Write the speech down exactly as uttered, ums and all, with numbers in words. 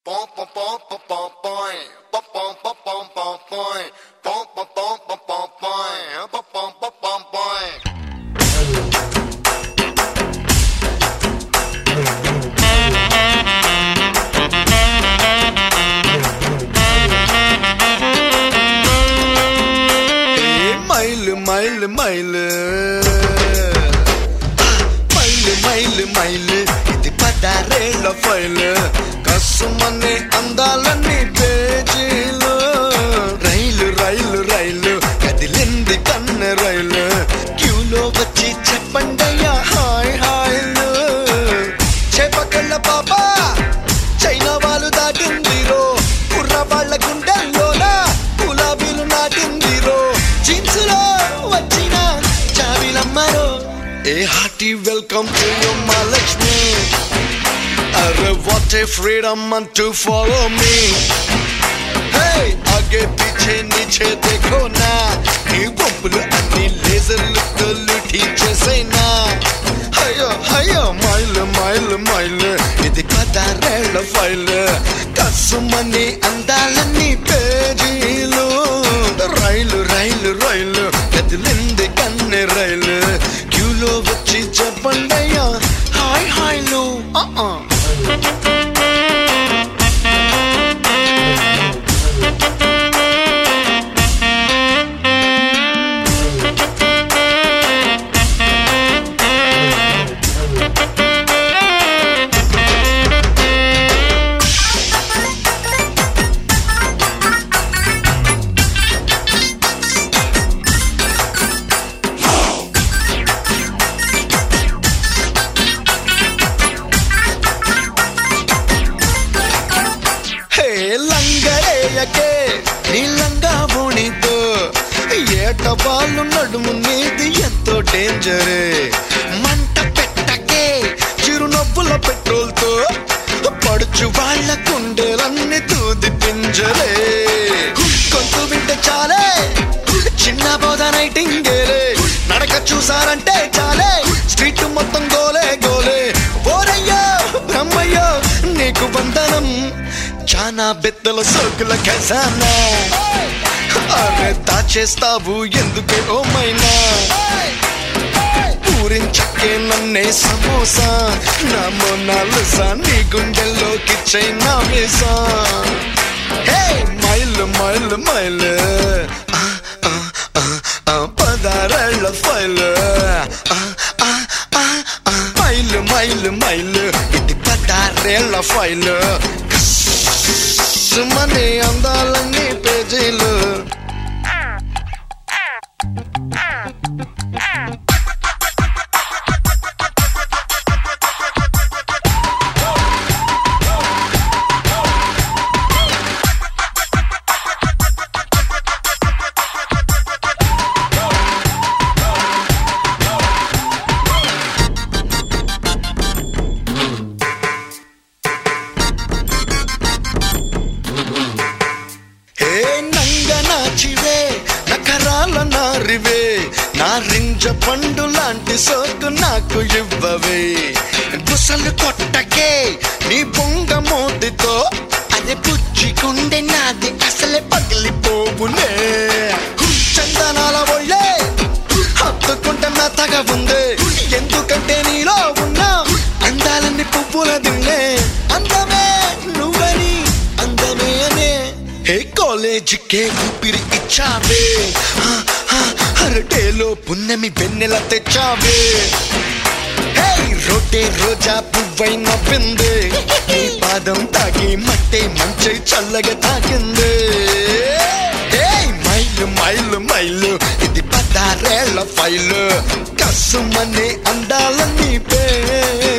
Mile, mile, mile, mile, mile, mile. ఇది పదారేళ్ళ file కసుమనే అందాలని పేజీలు రైలు రైలు రైలు కదిలింది కన్నె రైలు క్యూలో వచ్చి చెప్పండయ్యా హాయ్ హాయ్లు చేపకళ్ళ పాప చైనా వాళ్ళు దాటిందిరో కుర్ర వాళ్ళ గుండెల్లోనా గులాబీలు నాటిందిరో జీన్సులో వచ్చిన చావిలమ్మరో a hearty welcome to you Mahalakshmi అరే what a freedom and to follow me hey ఆగే పీछे नीचे देखो ना ఈ బొబ్బులు అన్ని లేజర్లతో లూటీ చేసేనా హయ్యో హయ్యో మైల్ మైల్ మైల్ ఇది పదారేళ్ళ ఫైల్ కసుమని అందాలన్నీ పేజీలు రైలు రైలు రైలు కదిలింది కన్నె రైలు క్యూలో వచ్చి చెప్పండయ్యా హాయ్ హాయ్లు లంగరేయకే నీలంగా బోణితో ఏట వాళ్ళు నడుము నీది ఎంతో డేంజరే మంట పెట్టకే చిరునవ్వుల పెట్రోల్తో పడుచు వాళ్ళ కుండెలన్నీ తూది పింజరే కొంత వింటే చాలే చిన్న బోధ నైటింగేలే నడక చూసారంటే చాలే స్ట్రీట్ మొత్తం గోలే గోలే ఓరయ్యో బ్రహ్మయ్యో నీకు బంధనం చానా బెత్తల సోకుల ఖజానా అరే దాచేస్తావు ఎందుకే ఓ మైనా పూరించకే నన్నే సమోసా నా మోనాలిసా నీ గుండెల్లోకి చైనా వేసా హే మైల్ మైల్ మైల్ పదారేళ్ళ ఫైల్ మైల్ మైల్ మైల్ ఇది పదారేళ్ళ ఫైల్ సుమనే అందాలన్నీ పేజీలు నకరాల నారివే నారింజ పండు లాంటి సోకు నాకు ఇవ్వవే బుసలు కొట్టకే నీ బొంగ మోటితో అదే పుచ్చుకుండే నాది అసలే పగిలిపోవునే చందనాల ఒళ్ళే హత్తుకుంటే మెత్తగా ఉంది ఎందుకంటే నీలో ఉన్నా అందాలన్నీ పువ్వుల దిల్లే అందమే నువ్వని అందమే అనే హే కాలేజీకే ఊపిరి ఇచ్చావే హరటేలో పున్నమి వెన్నెల తెచ్చావే హే రోటే రోజా పువ్వై నవ్విందే నీ పాదం తాగి మట్టే మంచై చల్లగా తాకిందే హే మైలు మైలు మైలు ఇది పదారేళ్ళ ఫైలు కసుమని అందాలన్నీ పే